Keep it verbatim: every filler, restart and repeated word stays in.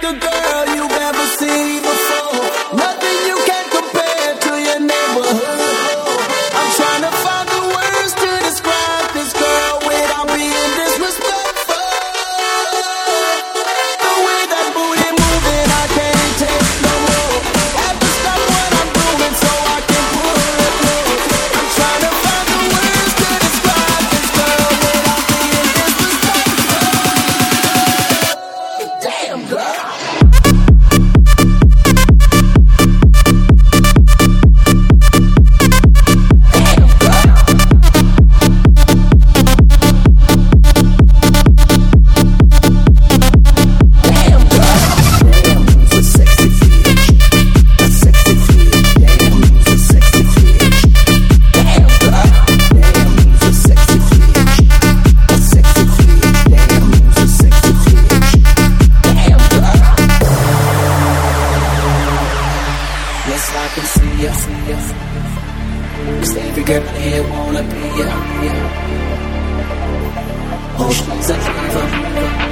like a girl you've ever seen before. Nothing you can compare to your neighborhood. I'm trying to find the words to describe this girl without being disrespectful. The way that booty moving, I can't take no more. Have to stop what I'm doing so I can pull her close. I'm trying to find the words to describe this girl without being disrespectful. Damn girl. Yes, I can see ya, see ya. 'Cause every girl here wanna be ya, yeah. Oh, she's a diva.